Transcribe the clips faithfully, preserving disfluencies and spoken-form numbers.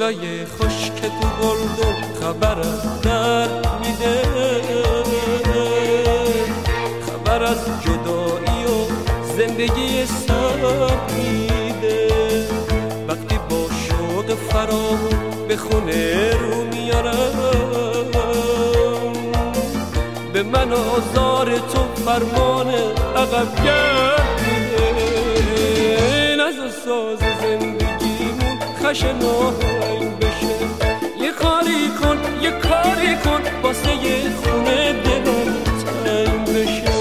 گلای خشک تو گلدون خبر از در میده، خبر از جدایی و زندگی سر میده. وقتی با شوق فراغون به خونه رو میارم، به من آزار تو فرمان عقب گرد میده. نزا ساز زندگیمون خشن آهنگ بشه، یه کاری کن یه کاری کن واسه یه خونه دلم تنگ بشه.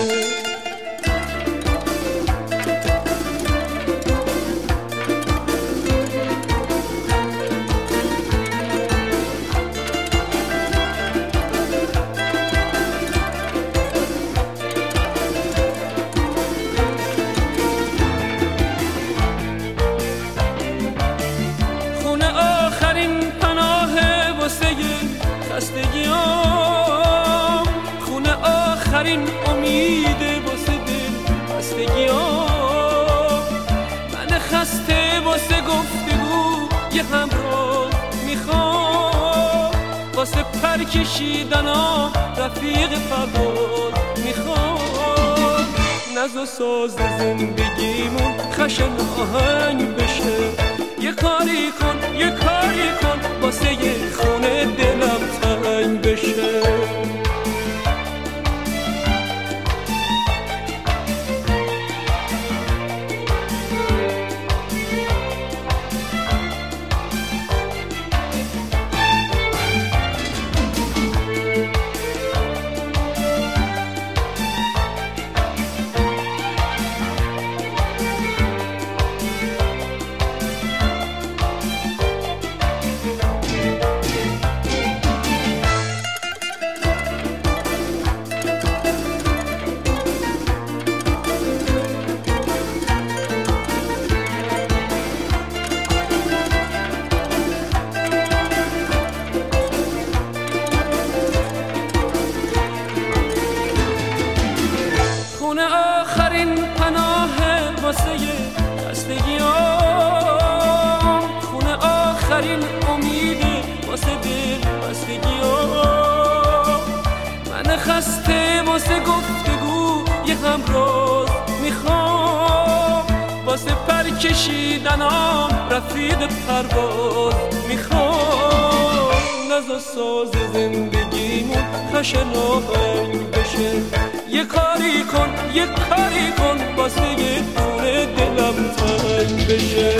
خستگیام خونه آخرین امیده واسه دل خستگیام. من خسته واسه گفتگو یه همراه میخوام، واسه پر کشیدنام رفیق پرواز میخوام. نزا ساز زندگیمون خشن آهنگ بشه، یه کاری کن یه کاری کن واسه یه خونه دلم تنگ بشه. خونه آخرین پناه واسه خستگیام، خونه آخرین امید واسه دل خستگیام. من خسته واسه گفتگو یه همراز میخوام، واسه پر کشیدنام رفیق پرواز میخوام. نزا ساز زندگیمون خشن آهنگ بشه، یه کاری کن یه کاری کن واسه یه دونه دلم تنگ بشه.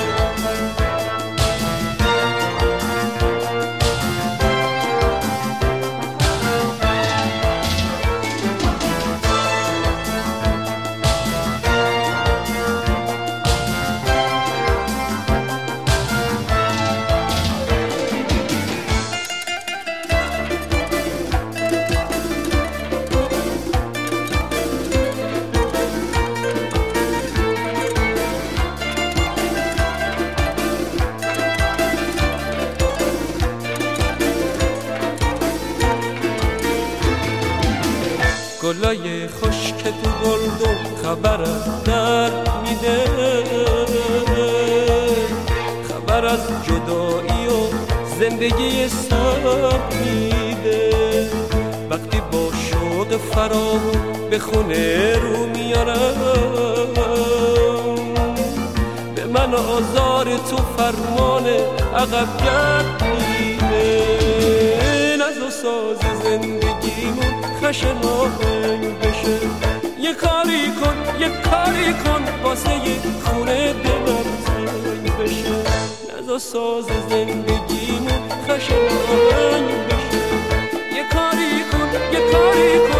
گلای خشک تو گلدون خبر از در میده، خبر از جدایی و زندگی سر میده. وقتی با شوق فراغون به خونه رو میارم، به من آزار تو فرمان عقب گرد میده. نزا ساز زندگیمون خشن آهنگ بشه، یه کاری کن یه کاری کن واسه یه خونه دلم تنگ بشه. نزا ساز زندگیمون خشن آهنگ بشه، یه کاری کن یه کاری کن